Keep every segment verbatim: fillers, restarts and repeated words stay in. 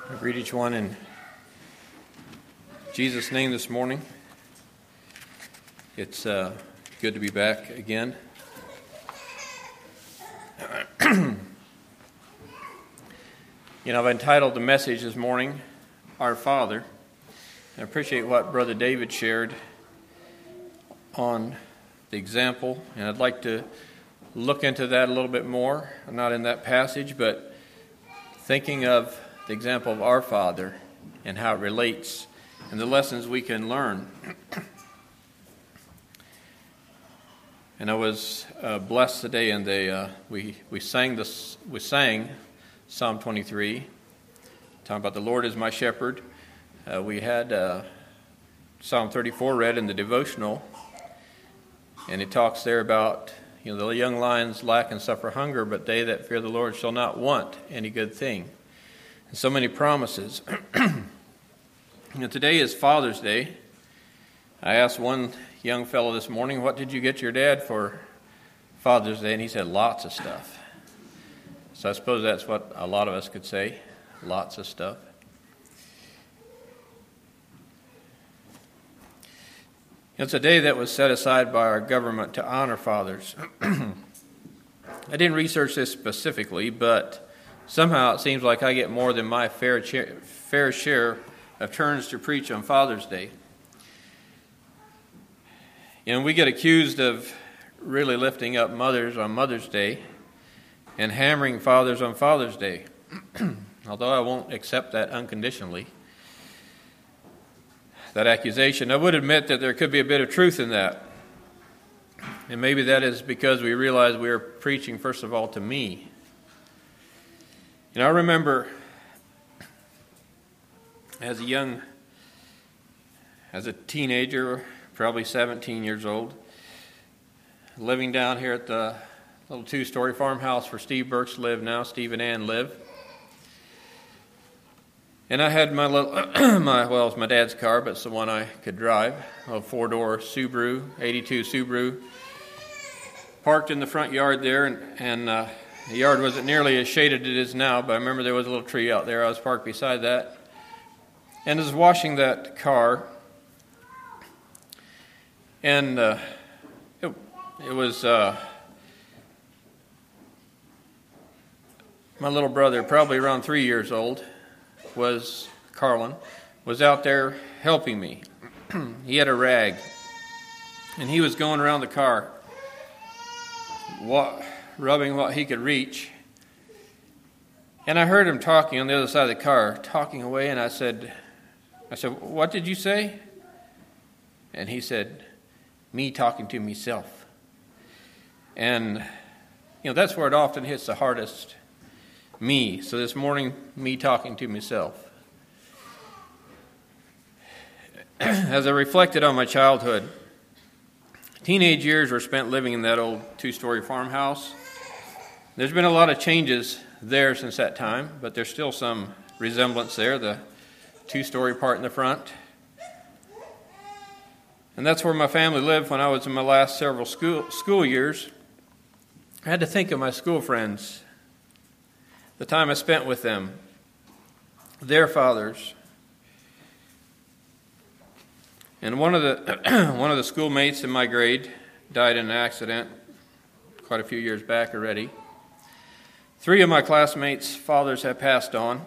I greet each one in Jesus' name this morning. It's uh, good to be back again. You know, I've entitled the message this morning, Our Father. I appreciate what Brother David shared on the example, and I'd like to look into that a little bit more. I'm not in that passage, but thinking of the example of our Father and how it relates and the lessons we can learn. And I was uh, blessed today, and they uh, we we sang this we sang Psalm twenty-three, talking about the Lord is my shepherd. Uh, we had uh, Psalm thirty-four read in the devotional, and it talks there about, you know, the young lions lack and suffer hunger, but they that fear the Lord shall not want any good thing. And so many promises. You know, today is Father's Day. I asked one young fellow this morning, what did you get your dad for Father's Day? And he said, lots of stuff. So I suppose that's what a lot of us could say, lots of stuff. It's a day that was set aside by our government to honor fathers. I didn't research this specifically, but somehow it seems like I get more than my fair cha- fair share of turns to preach on Father's Day. And we get accused of really lifting up mothers on Mother's Day and hammering fathers on Father's Day, although I won't accept that unconditionally, that accusation. I would admit that there could be a bit of truth in that. And maybe that is because we realize we are preaching, first of all, to me. You know, I remember as a young, as a teenager, probably seventeen years old, living down here at the little two-story farmhouse where Steve Burks lived now, Steve and Ann live. And I had my little, my well, it was my dad's car, but it's the one I could drive, a four-door Subaru, eighty-two Subaru, parked in the front yard there, and, and uh, the yard wasn't nearly as shaded as it is now, but I remember there was a little tree out there. I was parked beside that. And I was washing that car, and uh, it, it was uh, my little brother, probably around three years old, was Carlin, was out there helping me. He had a rag, and he was going around the car, what, rubbing what he could reach. And I heard him talking on the other side of the car, talking away, and I said, I said, what did you say? And he said, me talking to myself. And, you know, that's where it often hits the hardest, me. So this morning, me talking to myself. As I reflected on my childhood, teenage years were spent living in that old two-story farmhouse. There's been a lot of changes there since that time, but there's still some resemblance there, the two-story part in the front. And that's where my family lived when I was in my last several school school years. I had to think of my school friends, the time I spent with them, their fathers. And one of the one of the schoolmates in my grade died in an accident quite a few years back already. Three of my classmates' fathers have passed on.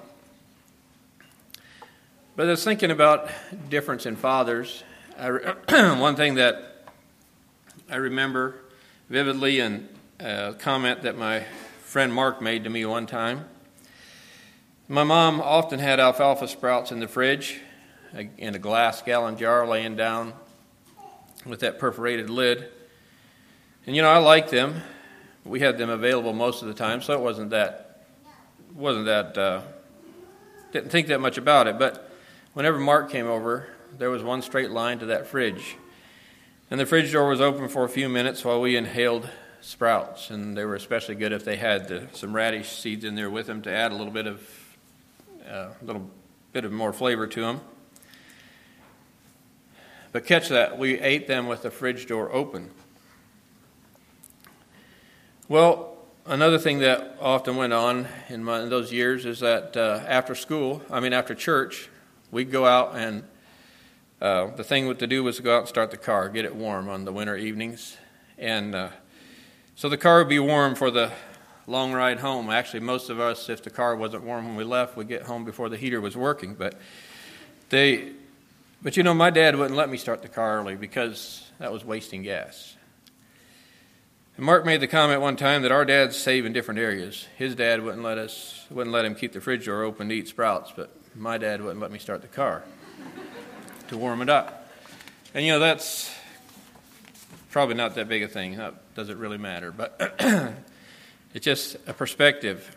But I was thinking about difference in fathers. I re- one thing that I remember vividly, and a comment that my friend Mark made to me one time. My mom often had alfalfa sprouts in the fridge in a glass gallon jar laying down with that perforated lid. And, you know, I liked them. We had them available most of the time, so it wasn't that, wasn't that, uh, didn't think that much about it. But whenever Mark came over, there was one straight line to that fridge. And the fridge door was open for a few minutes while we inhaled sprouts. And they were especially good if they had the, some radish seeds in there with them to add a little bit of, a uh, little bit of more flavor to them. But catch that, we ate them with the fridge door open. Well, another thing that often went on in, my, in those years is that uh, after school, I mean after church, we'd go out and uh, the thing to do was to go out and start the car, get it warm on the winter evenings. And uh, so the car would be warm for the long ride home. Actually, most of us, if the car wasn't warm when we left, we'd get home before the heater was working. But they, but you know, my dad wouldn't let me start the car early because that was wasting gas. And Mark made the comment one time that our dads save in different areas. His dad wouldn't let us, wouldn't let him keep the fridge door open to eat Sprouts, but my dad wouldn't let me start the car to warm it up. And you know, that's probably not that big a thing. That doesn't really matter, but it's just a perspective.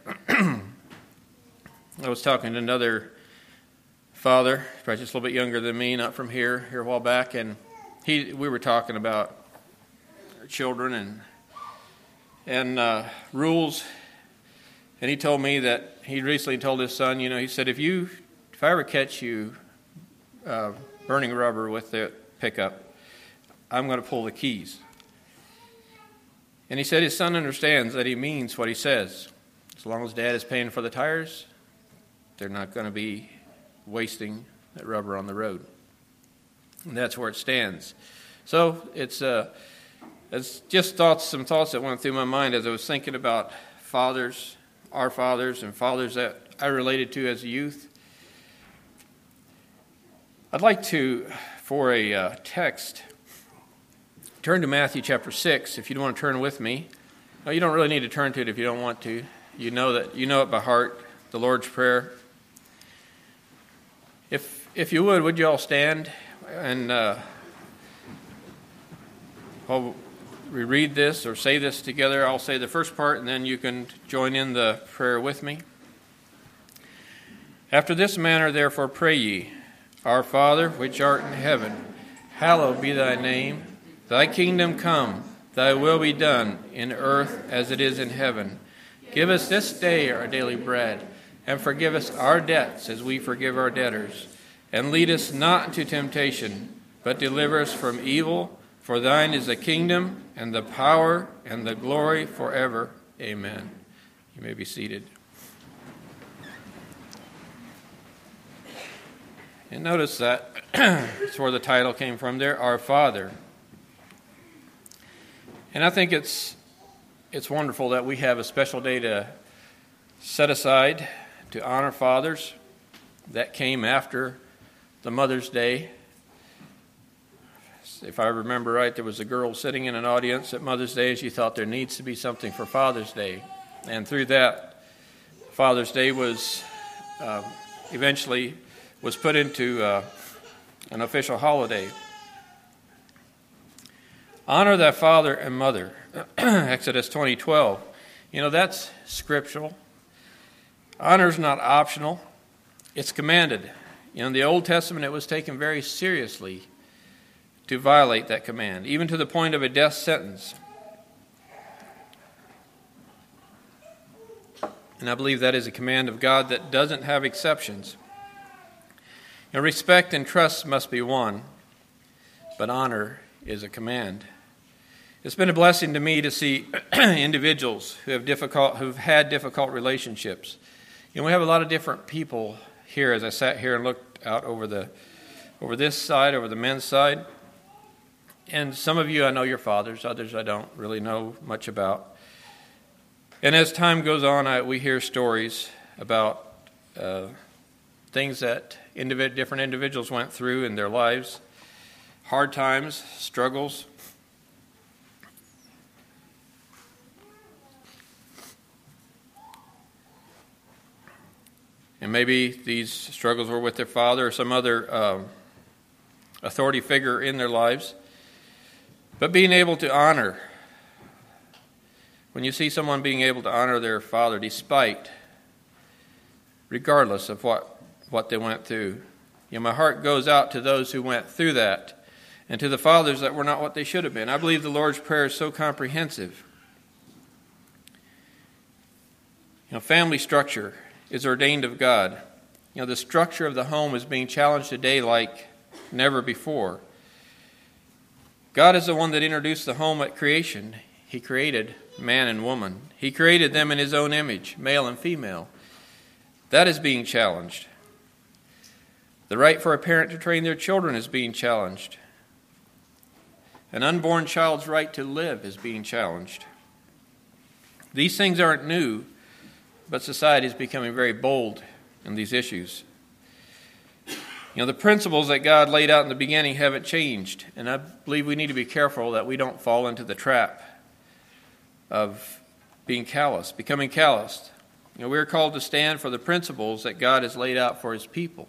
I was talking to another father, probably just a little bit younger than me, not from here, here a while back, and he we were talking about children and and uh, rules, and he told me that he recently told his son, you know, he said, if you, if I ever catch you uh, burning rubber with the pickup, I'm going to pull the keys. And he said his son understands that he means what he says. As long as Dad is paying for the tires, they're not going to be wasting that rubber on the road. And that's where it stands. So it's uh, it's just thoughts, some thoughts that went through my mind as I was thinking about fathers, our fathers, and fathers that I related to as a youth. I'd like to, for a uh, text, turn to Matthew chapter six, if you want to turn with me. No, you don't really need to turn to it if you don't want to. You know that you know it by heart, the Lord's Prayer. If if you would, would you all stand and uh, while we read this or say this together, I'll say the first part, and then you can join in the prayer with me. After this manner, therefore, pray ye, Our Father, which art in heaven, hallowed be thy name. Thy kingdom come, thy will be done, in earth as it is in heaven. Give us this day our daily bread, and forgive us our debts as we forgive our debtors. And lead us not into temptation, but deliver us from evil. For thine is the kingdom, and the power, and the glory forever. Amen. You may be seated. And notice that that's where the title came from there, Our Father. And I think it's it's wonderful that we have a special day to set aside to honor fathers. That came after the Mother's Day. If I remember right, there was a girl sitting in an audience at Mother's Day, and she thought there needs to be something for Father's Day. And through that, Father's Day was uh, eventually was put into uh, an official holiday. Honor thy father and mother, Exodus twenty twelve. You know, that's scriptural. Honor is not optional. It's commanded. You know, in the Old Testament, it was taken very seriously to violate that command, even to the point of a death sentence. And I believe that is a command of God that doesn't have exceptions. Now, respect and trust must be won, but honor is a command. It's been a blessing to me to see individuals who have difficult, who've had difficult relationships. You know, we have a lot of different people here. As I sat here and looked out over the, over this side, over the men's side, and some of you I know your fathers, others I don't really know much about. And as time goes on, I, we hear stories about uh, things that individ- different individuals went through in their lives, hard times, struggles. And maybe these struggles were with their father or some other um, authority figure in their lives. But being able to honor, when you see someone being able to honor their father despite, regardless of what, what they went through, you know, my heart goes out to those who went through that and to the fathers that were not what they should have been. I believe the Lord's Prayer is so comprehensive. You know, family structure is ordained of God. You know, the structure of the home is being challenged today like never before. God is the one that introduced the home at creation. He created man and woman. He created them in his own image, male and female. That is being challenged. The right for a parent to train their children is being challenged. An unborn child's right to live is being challenged. These things aren't new, but society is becoming very bold in these issues. You know, the principles that God laid out in the beginning haven't changed, and I believe we need to be careful that we don't fall into the trap of being callous, becoming calloused. You know, we're called to stand for the principles that God has laid out for his people.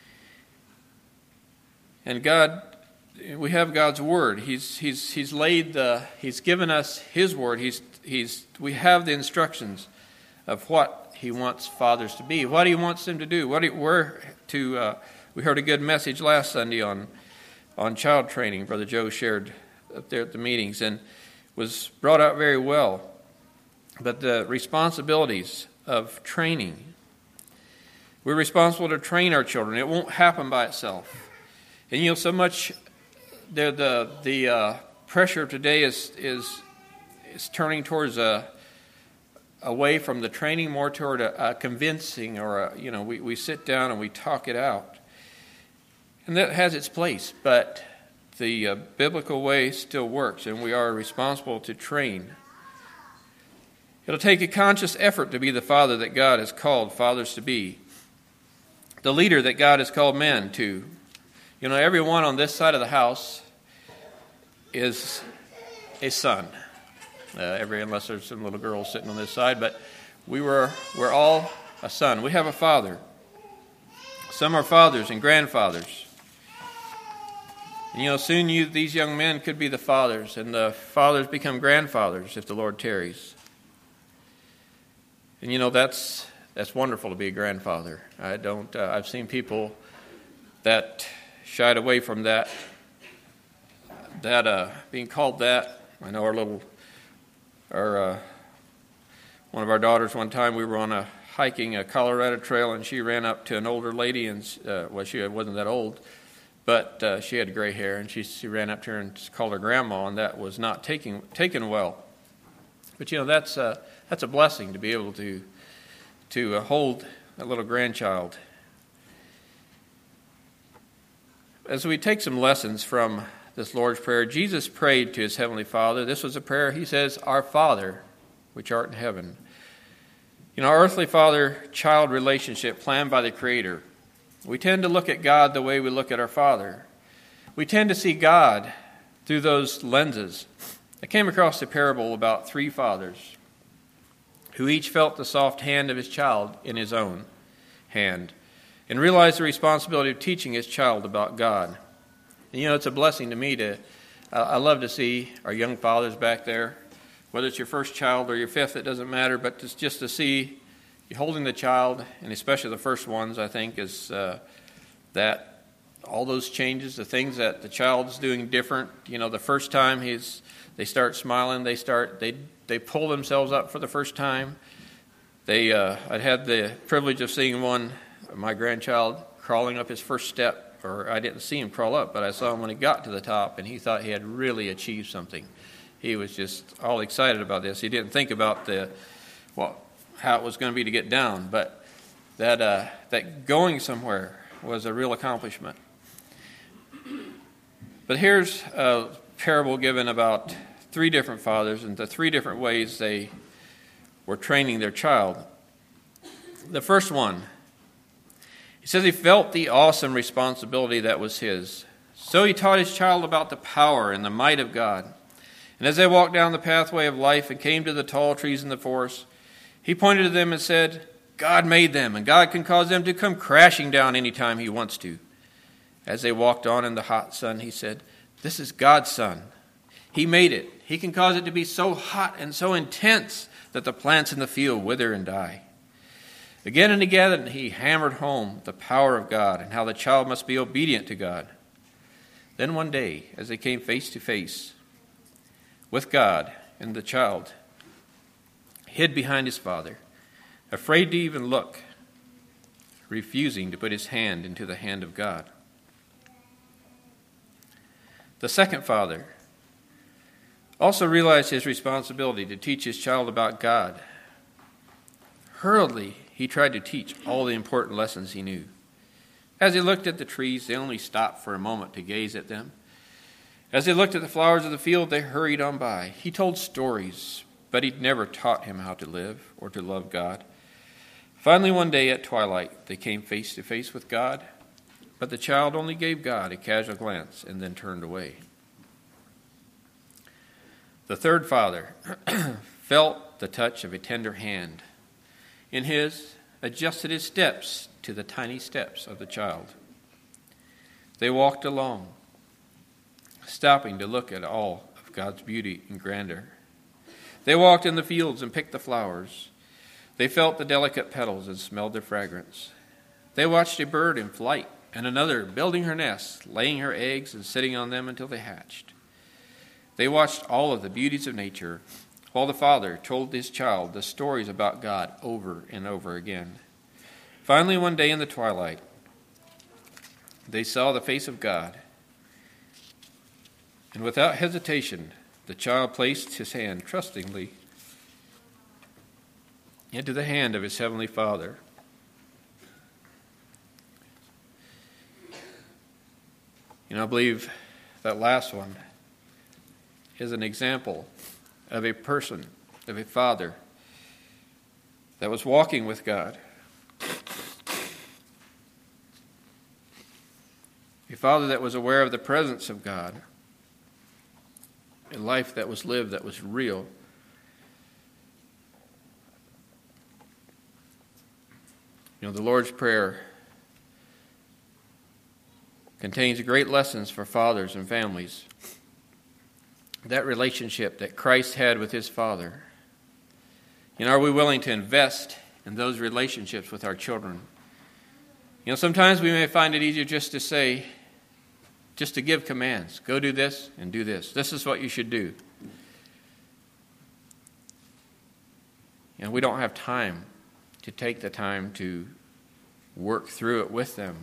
And God, we have God's word. He's he's he's laid the he's given us his word. He's he's we have the instructions of what he wants fathers to be, what he wants them to do, what he, we're to uh, we heard a good message last Sunday on on child training. Brother Joe shared up there at the meetings and was brought out very well. But the responsibilities of training. We're responsible to train our children. It won't happen by itself. And you know, so much the the the uh, pressure of today is is is turning towards a away from the training, more toward a, a convincing, or a, you know, we, we sit down and we talk it out. And that has its place, but the uh, biblical way still works, and we are responsible to train. It'll take a conscious effort to be the father that God has called fathers to be, the leader that God has called men to. You know, everyone on this side of the house is a son. Uh, every unless there's some little girls sitting on this side, but we were we're all a son. We have a father. Some are fathers and grandfathers. And, you know, soon you these young men could be the fathers, and the fathers become grandfathers if the Lord tarries. And you know, that's that's wonderful to be a grandfather. I don't. Uh, I've seen people that shied away from that. That uh, being called that. I know our little, our uh, one of our daughters. One time we were on a hiking a Colorado trail, and she ran up to an older lady, and uh, well, she wasn't that old, but uh, she had gray hair, and she she ran up to her and called her grandma, and that was not taken taken well. But you know, that's uh, that's a blessing to be able to to uh, hold a little grandchild. As we take some lessons from this Lord's Prayer, Jesus prayed to his heavenly Father. This was a prayer. He says, "Our Father, which art in heaven." You know, our earthly father-child relationship planned by the Creator. We tend to look at God the way we look at our Father. We tend to see God through those lenses. I came across a parable about three fathers who each felt the soft hand of his child in his own hand and realized the responsibility of teaching his child about God. And, you know, it's a blessing to me to, uh, I love to see our young fathers back there, whether it's your first child or your fifth, it doesn't matter, but just, just to see you holding the child, and especially the first ones, I think, is uh, that all those changes, the things that the child's doing different. You know, the first time he's, they start smiling, they start, they they pull themselves up for the first time. They, uh, I'd had the privilege of seeing one, my grandchild, crawling up his first step, or I didn't see him crawl up, but I saw him when he got to the top, and he thought he had really achieved something. He was just all excited about this. He didn't think about the, well, how it was going to be to get down, but that uh, that going somewhere was a real accomplishment. But here's a parable given about three different fathers and the three different ways they were training their child. The first one, he says he felt the awesome responsibility that was his. So he taught his child about the power and the might of God. And as they walked down the pathway of life and came to the tall trees in the forest, he pointed to them and said, God made them, and God can cause them to come crashing down any time he wants to. As they walked on in the hot sun, he said, this is God's sun. He made it. He can cause it to be so hot and so intense that the plants in the field wither and die. Again and again, he hammered home the power of God and how the child must be obedient to God. Then one day, as they came face to face with God, and the child hid behind his father, afraid to even look, refusing to put his hand into the hand of God. The second father also realized his responsibility to teach his child about God. Hurriedly, he tried to teach all the important lessons he knew. As he looked at the trees, they only stopped for a moment to gaze at them. As he looked at the flowers of the field, they hurried on by. He told stories, but he'd never taught him how to live or to love God. Finally, one day at twilight, they came face to face with God, but the child only gave God a casual glance and then turned away. The third father felt the touch of a tender hand. In his, adjusted his steps to the tiny steps of the child. They walked along, stopping to look at all of God's beauty and grandeur. They walked in the fields and picked the flowers. They felt the delicate petals and smelled their fragrance. They watched a bird in flight and another building her nest, laying her eggs and sitting on them until they hatched. They watched all of the beauties of nature, while the father told his child the stories about God over and over again. Finally, one day in the twilight, they saw the face of God, and without hesitation, the child placed his hand trustingly into the hand of his heavenly Father. You know, I believe that last one is an example of a person, of a father that was walking with God. A father that was aware of the presence of God. A life that was lived, that was real. You know, the Lord's Prayer contains great lessons for fathers and families. That relationship that Christ had with his Father. You know, are we willing to invest in those relationships with our children? You know, sometimes we may find it easier just to say, just to give commands. Go do this and do this. This is what you should do. You know, we don't have time to take the time to work through it with them.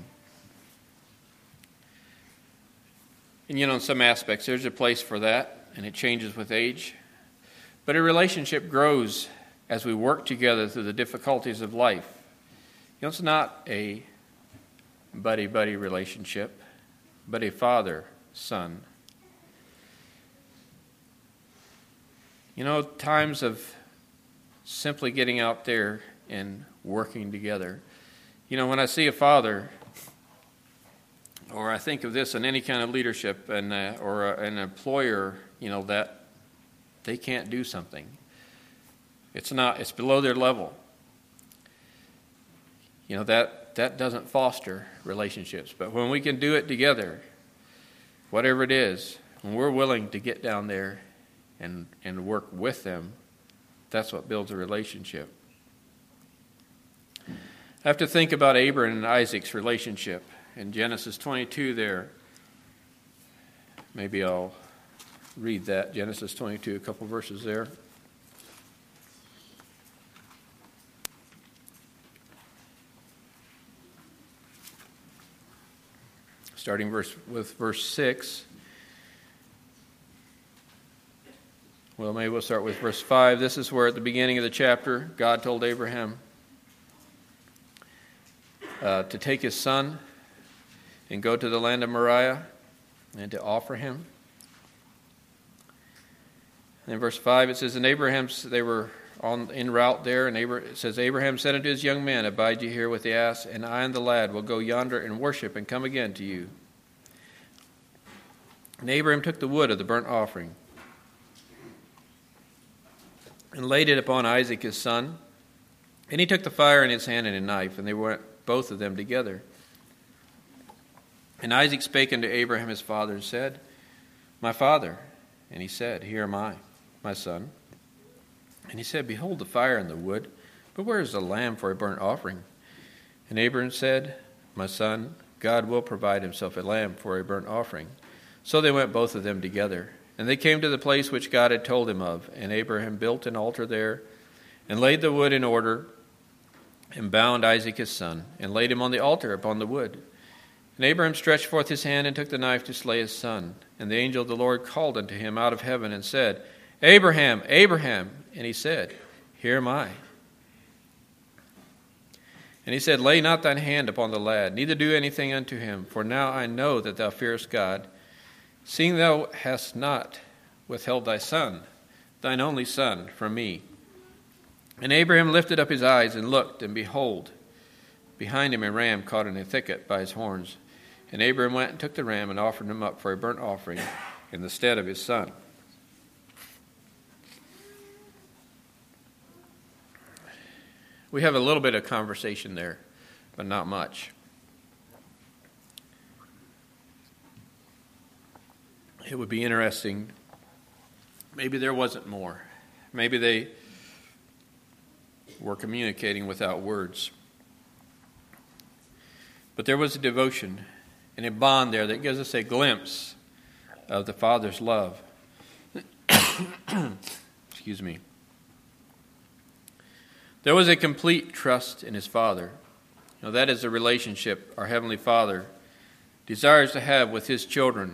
And you know, in some aspects, there's a place for that. And it changes with age. But a relationship grows as we work together through the difficulties of life. You know, it's not a buddy-buddy relationship, but a father-son. You know, times of simply getting out there and working together. You know, when I see a father, or I think of this in any kind of leadership, and uh, or uh, an employer, you know, that they can't do something. It's not, it's below their level. You know, that, that doesn't foster relationships. But when we can do it together, whatever it is, when we're willing to get down there and, and work with them, that's what builds a relationship. I have to think about Abraham and Isaac's relationship. In Genesis twenty-two there, maybe I'll read that, Genesis twenty-two, a couple verses there. Starting verse with verse six. Well, maybe we'll start with verse five. This is where at the beginning of the chapter, God told Abraham uh, to take his son and go to the land of Moriah and to offer him. And in verse five it says, and Abraham, they were on en route there, and Abraham, it says, Abraham said unto his young men, abide ye here with the ass, and I and the lad will go yonder and worship and come again to you. And Abraham took the wood of the burnt offering and laid it upon Isaac his son. And he took the fire in his hand and a knife, and they went both of them together. And Isaac spake unto Abraham his father and said, my father. And he said, here am I, my son. And he said, behold the fire and the wood, but where is the lamb for a burnt offering? And Abraham said, my son, God will provide himself a lamb for a burnt offering. So they went both of them together. And they came to the place which God had told him of. And Abraham built an altar there, and laid the wood in order, and bound Isaac his son, and laid him on the altar upon the wood. And Abraham stretched forth his hand and took the knife to slay his son. And the angel of the Lord called unto him out of heaven and said, Abraham, Abraham. And he said, Here am I. And he said, Lay not thine hand upon the lad, neither do anything unto him, for now I know that thou fearest God, seeing thou hast not withheld thy son, thine only son, from me. And Abraham lifted up his eyes and looked, and behold, behind him a ram caught in a thicket by his horns. And Abraham went and took the ram and offered him up for a burnt offering in the stead of his son. We have a little bit of conversation there, but not much. It would be interesting. Maybe there wasn't more. Maybe they were communicating without words. But there was a devotion and a bond there that gives us a glimpse of the Father's love. Excuse me. There was a complete trust in his Father. You know, that is the relationship our Heavenly Father desires to have with his children.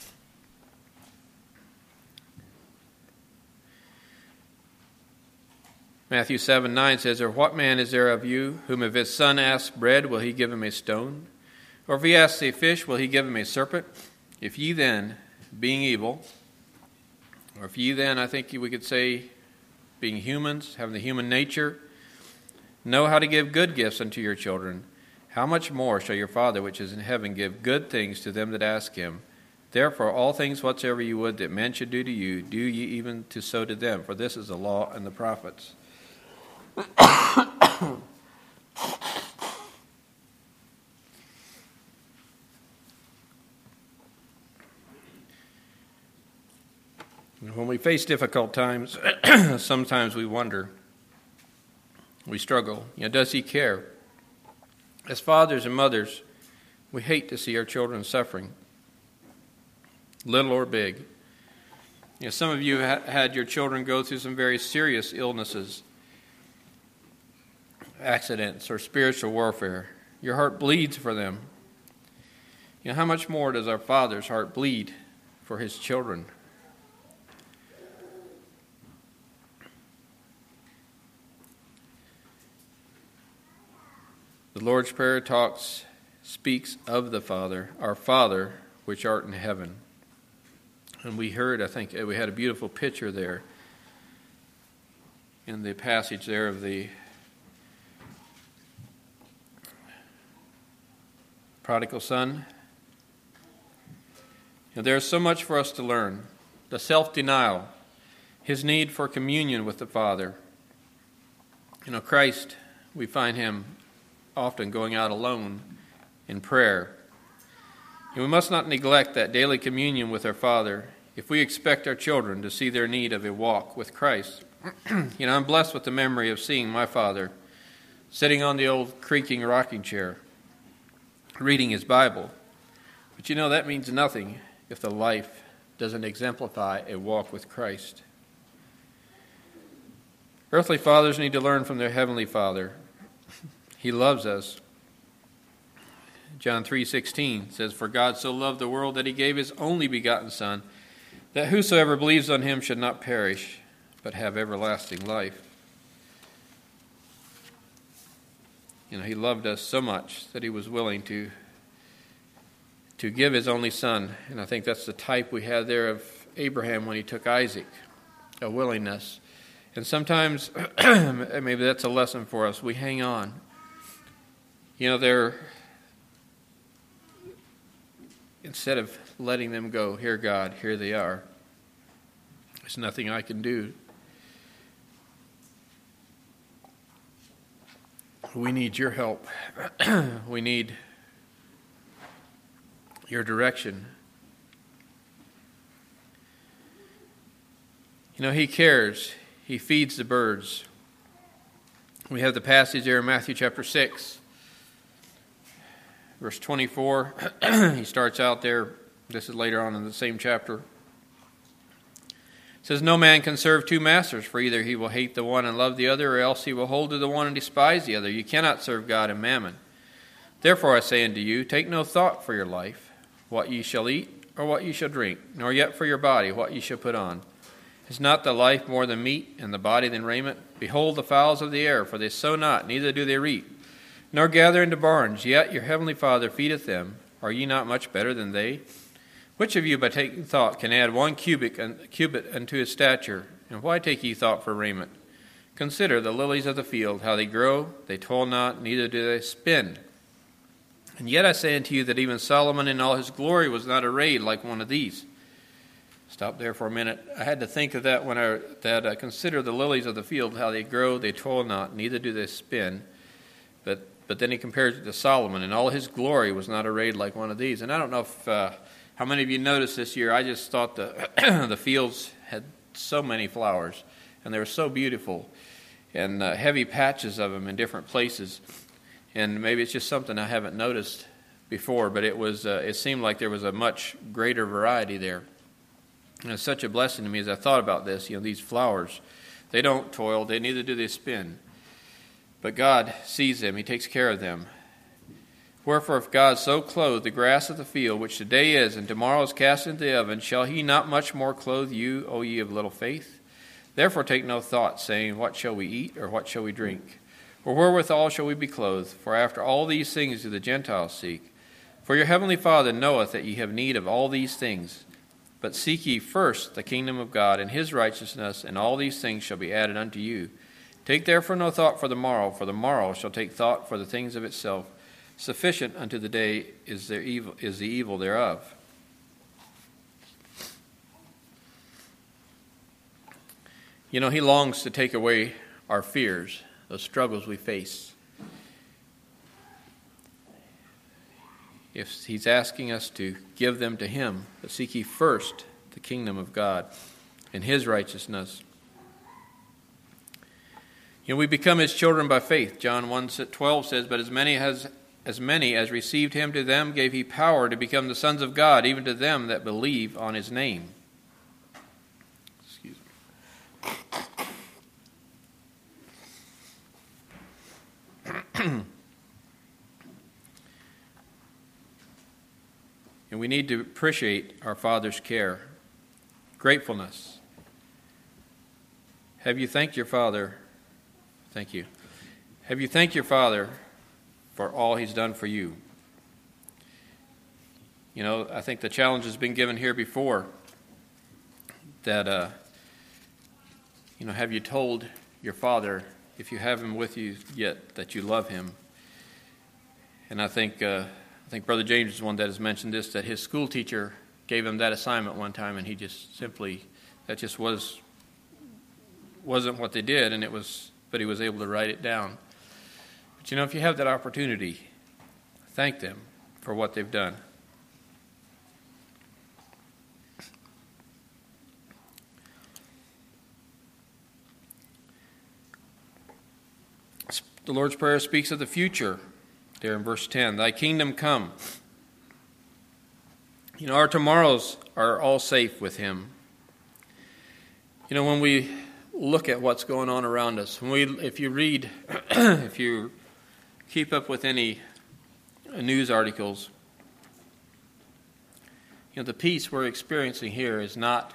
Matthew seven nine says, Or what man is there of you, whom if his son asks bread, will he give him a stone? Or if he asks a fish, will he give him a serpent? If ye then, being evil, or if ye then, I think we could say, being humans, having the human nature, know how to give good gifts unto your children, how much more shall your Father which is in heaven give good things to them that ask him? Therefore all things whatsoever you would that men should do to you, do ye even to so to them, for this is the law and the prophets. When we face difficult times, sometimes we wonder, we struggle. You know, does he care? As fathers and mothers, we hate to see our children suffering, little or big. You know, some of you ha- had your children go through some very serious illnesses, accidents, or spiritual warfare. Your heart bleeds for them. You know, how much more does our Father's heart bleed for his children? The Lord's Prayer talks, speaks of the Father, our Father, which art in heaven. And we heard, I think, we had a beautiful picture there in the passage there of the prodigal son. And there's so much for us to learn. The self-denial, his need for communion with the Father. You know, Christ, we find him often going out alone in prayer. And we must not neglect that daily communion with our Father if we expect our children to see their need of a walk with Christ. You know, I'm blessed with the memory of seeing my father sitting on the old creaking rocking chair, reading his Bible. But you know, that means nothing if the life doesn't exemplify a walk with Christ. Earthly fathers need to learn from their heavenly Father. He loves us. John three sixteen says, For God so loved the world that he gave his only begotten Son, that whosoever believes on him should not perish, but have everlasting life. You know, he loved us so much that he was willing to, to give his only son. And I think that's the type we had there of Abraham when he took Isaac, a willingness. And sometimes, maybe that's a lesson for us, we hang on. You know, they're, instead of letting them go, here God, here they are. There's nothing I can do. We need your help. We need your direction. You know, he cares. He feeds the birds. We have the passage there in Matthew chapter six. Verse twenty-four, he starts out there. This is later on in the same chapter. It says, No man can serve two masters, for either he will hate the one and love the other, or else he will hold to the one and despise the other. You cannot serve God and mammon. Therefore I say unto you, take no thought for your life, what ye shall eat, or what ye shall drink, nor yet for your body, what ye shall put on. Is not the life more than meat, and the body than raiment? Behold the fowls of the air, for they sow not, neither do they reap, nor gather into barns, yet your heavenly Father feedeth them. Are ye not much better than they? Which of you, by taking thought, can add one cubit, cubit unto his stature? And why take ye thought for raiment? Consider the lilies of the field, how they grow, they toil not, neither do they spin. And yet I say unto you that even Solomon in all his glory was not arrayed like one of these. Stop there for a minute. I had to think of that when I that I consider the lilies of the field, how they grow, they toil not, neither do they spin. But but then he compares it to Solomon, and all his glory was not arrayed like one of these. And I don't know if uh, how many of you noticed this year. I just thought the the fields had so many flowers, and they were so beautiful, and uh, heavy patches of them in different places. And maybe it's just something I haven't noticed before, but it was uh, it seemed like there was a much greater variety there. And it's such a blessing to me as I thought about this. You know, these flowers, they don't toil, they neither do they spin. But God sees them, He takes care of them. Wherefore, if God so clothe the grass of the field, which today is, and tomorrow is cast into the oven, shall He not much more clothe you, O ye of little faith? Therefore take no thought, saying, what shall we eat, or what shall we drink? Or wherewithal shall we be clothed? For after all these things do the Gentiles seek. For your heavenly Father knoweth that ye have need of all these things. But seek ye first the kingdom of God and His righteousness, and all these things shall be added unto you. Take therefore no thought for the morrow, for the morrow shall take thought for the things of itself. Sufficient unto the day is the evil, is the evil thereof. You know, He longs to take away our fears, those struggles we face. If He's asking us to give them to Him, but seek ye first the kingdom of God and His righteousness. You know, we become His children by faith. John one twelve says, but as many as as many as received Him, to them gave He power to become the sons of God, even to them that believe on His name. Excuse me. And we need to appreciate our Father's care. Gratefulness. Have you thanked your Father? Thank you. Have you thanked your Father for all He's done for you? You know, I think the challenge has been given here before that, uh, you know, have you told your Father, if you have Him with you yet, that you love Him? And I think uh, I think Brother James is one that has mentioned this, that his school teacher gave him that assignment one time, and he just simply, that just was, wasn't what they did, and it was, but he was able to write it down. But you know, if you have that opportunity, thank them for what they've done. The Lord's Prayer speaks of the future. There in verse ten, thy kingdom come. You know, our tomorrows are all safe with Him. You know, when we look at what's going on around us, when we, if you read, if you keep up with any news articles, you know, the peace we're experiencing here is not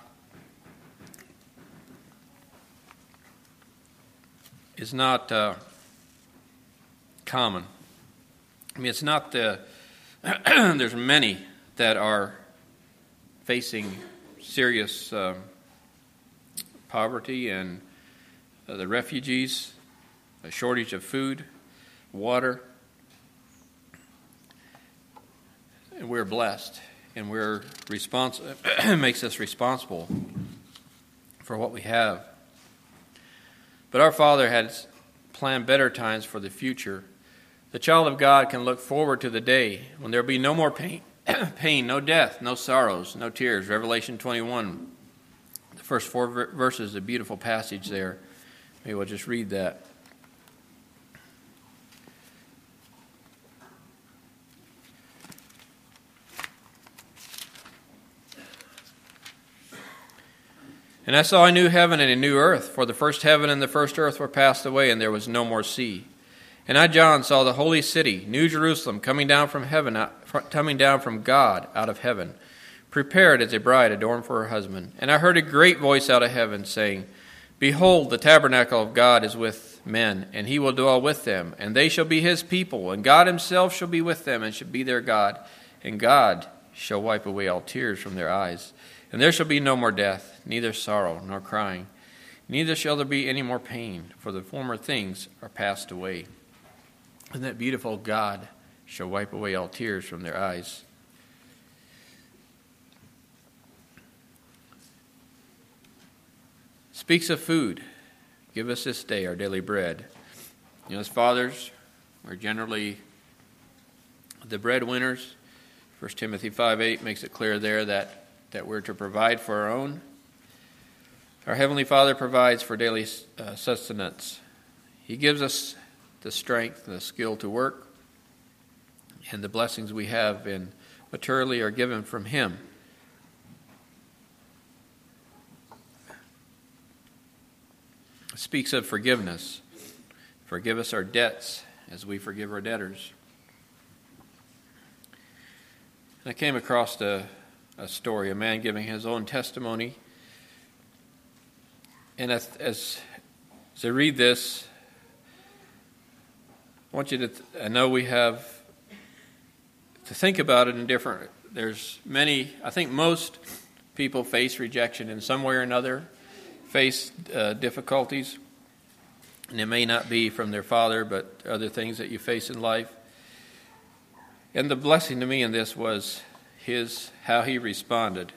is not uh, common. I mean, it's not the, there's many that are facing serious uh, poverty, and uh, the refugees, a shortage of food, water. And we're blessed, and we're responsible. Makes us responsible for what we have. But our Father has planned better times for the future. The child of God can look forward to the day when there will be no more pain, pain, no death, no sorrows, no tears. Revelation twenty-one, the first four verses, a beautiful passage there. Maybe we'll just read that. And I saw a new heaven and a new earth, for the first heaven and the first earth were passed away, and there was no more sea. And I, John, saw the holy city, New Jerusalem, coming down from heaven, coming down from God out of heaven, prepared as a bride adorned for her husband. And I heard a great voice out of heaven saying, Behold, the tabernacle of God is with men, and he will dwell with them, and they shall be his people, and God himself shall be with them, and shall be their God. And God shall wipe away all tears from their eyes. And there shall be no more death, neither sorrow nor crying, neither shall there be any more pain, for the former things are passed away. And that beautiful God shall wipe away all tears from their eyes. Speaks of food. Give us this day our daily bread. You know, as fathers, we're generally the breadwinners. First Timothy five eight makes it clear there that, that we're to provide for our own. Our Heavenly Father provides for daily uh, sustenance. He gives us the strength and the skill to work, and the blessings we have in materially are given from Him. It speaks of forgiveness. Forgive us our debts as we forgive our debtors. And I came across a, a story, a man giving his own testimony. And as, as, as I read this, I want you to, th- I know we have to think about it in different, there's many, I think most people face rejection in some way or another, face uh, difficulties, and it may not be from their father, but other things that you face in life. And the blessing to me in this was his, how he responded.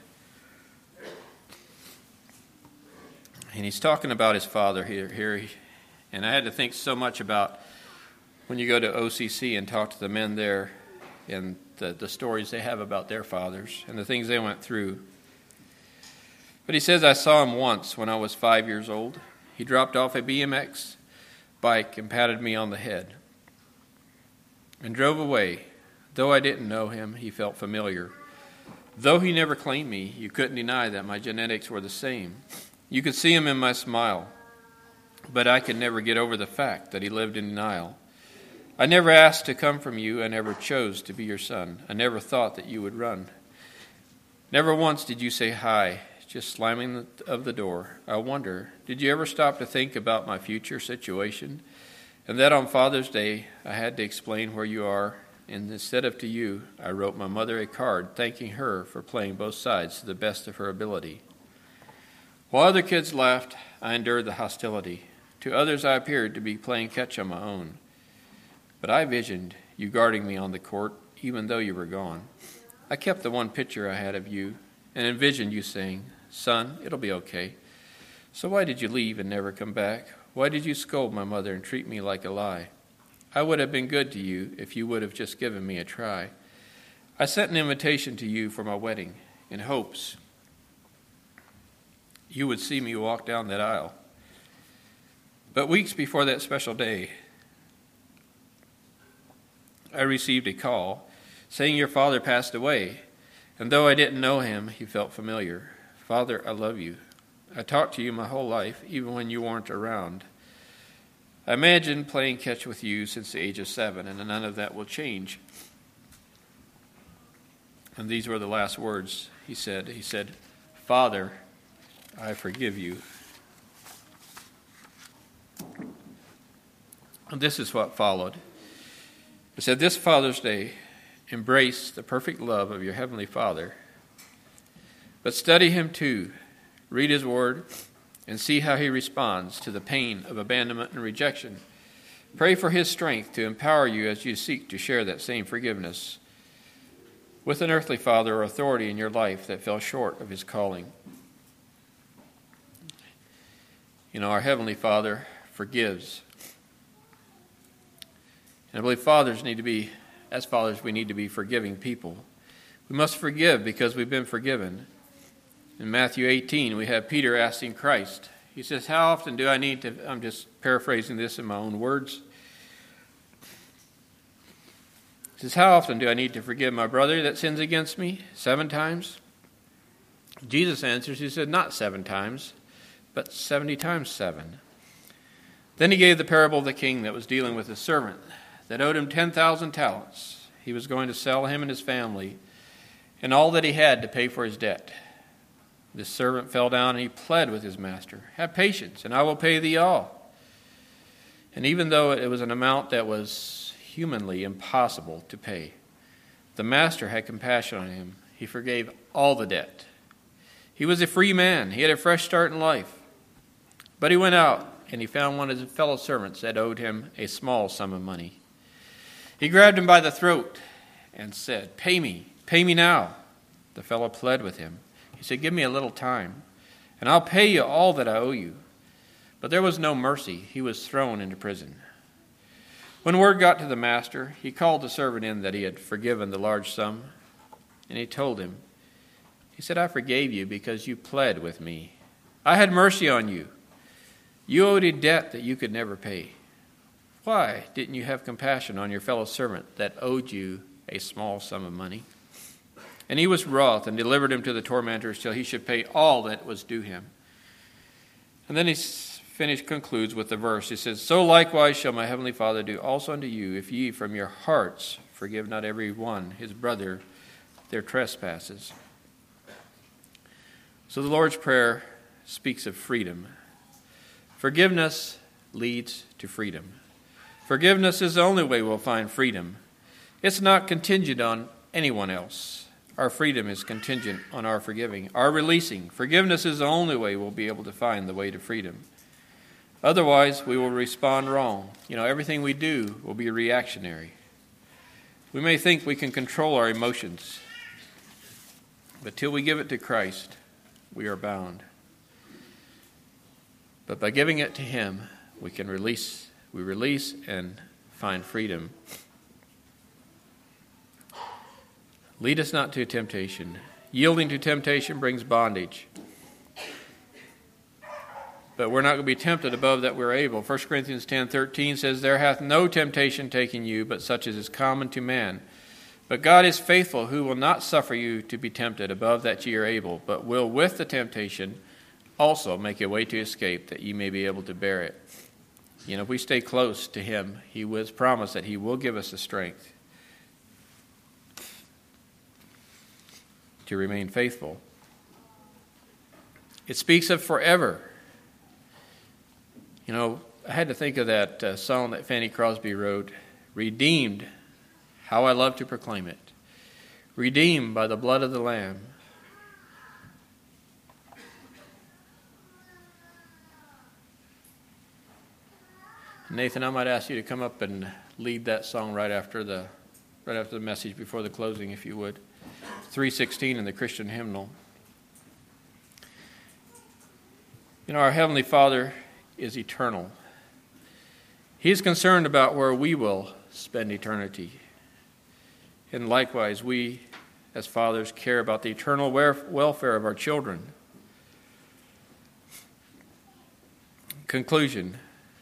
And he's talking about his father here, here, and I had to think so much about when you go to O C C and talk to the men there and the, the stories they have about their fathers and the things they went through. But he says, I saw him once when I was five years old. He dropped off a B M X bike and patted me on the head and drove away. Though I didn't know him, he felt familiar. Though he never claimed me, you couldn't deny that my genetics were the same. You could see him in my smile, but I could never get over the fact that he lived in denial. I never asked to come from you. I never chose to be your son. I never thought that you would run. Never once did you say hi, just slamming of the door. I wonder, did you ever stop to think about my future situation? And that on Father's Day, I had to explain where you are, and instead of to you, I wrote my mother a card thanking her for playing both sides to the best of her ability. While other kids laughed, I endured the hostility. To others, I appeared to be playing catch on my own. But I visioned you guarding me on the court, even though you were gone. I kept the one picture I had of you and envisioned you saying, Son, it'll be okay. So why did you leave and never come back? Why did you scold my mother and treat me like a lie? I would have been good to you if you would have just given me a try. I sent an invitation to you for my wedding in hopes you would see me walk down that aisle. But weeks before that special day, I received a call saying your father passed away, and though I didn't know him, he felt familiar. Father, I love you. I talked to you my whole life, even when you weren't around. I imagined playing catch with you since the age of seven, and none of that will change. And these were the last words he said. He said, Father, I forgive you. And this is what followed. It said, this Father's Day, embrace the perfect love of your Heavenly Father, but study Him too. Read His Word and see how He responds to the pain of abandonment and rejection. Pray for His strength to empower you as you seek to share that same forgiveness with an earthly father or authority in your life that fell short of His calling. You know, our Heavenly Father forgives. And I believe fathers need to be, as fathers, we need to be forgiving people. We must forgive because we've been forgiven. In Matthew eighteen, we have Peter asking Christ. He says, how often do I need to, I'm just paraphrasing this in my own words. He says, how often do I need to forgive my brother that sins against me? Seven times? Jesus answers, he said, not seven times, but seventy times seven. Then he gave the parable of the king that was dealing with his servant that owed him ten thousand talents. He was going to sell him and his family and all that he had to pay for his debt. This servant fell down and he pled with his master, "Have patience, and I will pay thee all." And even though it was an amount that was humanly impossible to pay, the master had compassion on him. He forgave all the debt. He was a free man. He had a fresh start in life. But he went out and he found one of his fellow servants that owed him a small sum of money. He grabbed him by the throat and said, "Pay me, pay me now." The fellow pled with him. He said, "Give me a little time, and I'll pay you all that I owe you." But there was no mercy. He was thrown into prison. When word got to the master, he called the servant in that he had forgiven the large sum, and he told him, he said, "I forgave you because you pled with me. I had mercy on you. You owed a debt that you could never pay. Why didn't you have compassion on your fellow servant that owed you a small sum of money?" And he was wroth and delivered him to the tormentors till he should pay all that was due him. And then he finished, concludes with the verse. He says, "So likewise shall my heavenly Father do also unto you, if ye from your hearts forgive not every one his brother their trespasses." So the Lord's Prayer speaks of freedom. Forgiveness leads to freedom. Forgiveness is the only way we'll find freedom. It's not contingent on anyone else. Our freedom is contingent on our forgiving, our releasing. Forgiveness is the only way we'll be able to find the way to freedom. Otherwise, we will respond wrong. You know, everything we do will be reactionary. We may think we can control our emotions, but till we give it to Christ, we are bound. But by giving it to Him, we can release, we release and find freedom. Lead us not to temptation. Yielding to temptation brings bondage. But we're not going to be tempted above that we're able. First Corinthians ten thirteen says, "There hath no temptation taken you, but such as is common to man. But God is faithful, who will not suffer you to be tempted above that ye are able, but will with the temptation also make a way to escape, that ye may be able to bear it." You know, if we stay close to Him, He will promise that He will give us the strength to remain faithful. It speaks of forever. You know, I had to think of that uh, song that Fanny Crosby wrote, "Redeemed, how I love to proclaim it. Redeemed by the blood of the Lamb." Nathan, I might ask you to come up and lead that song right after the right after the message before the closing, if you would. three sixteen in the Christian hymnal. You know, our Heavenly Father is eternal. He is concerned about where we will spend eternity. And likewise, we as fathers care about the eternal welfare of our children. Conclusion.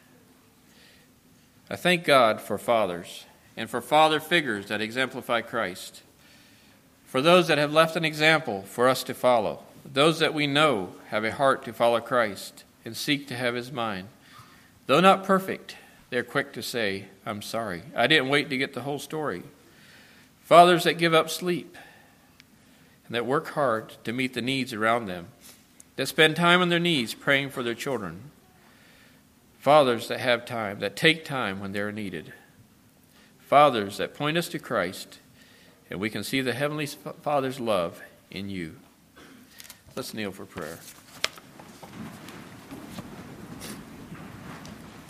I thank God for fathers and for father figures that exemplify Christ. For those that have left an example for us to follow, those that we know have a heart to follow Christ and seek to have His mind. Though not perfect, they're quick to say, "I'm sorry. I didn't wait to get the whole story." Fathers that give up sleep and that work hard to meet the needs around them, that spend time on their knees praying for their children. Fathers that have time, that take time when they're needed. Fathers that point us to Christ, and we can see the Heavenly Father's love in you. Let's kneel for prayer.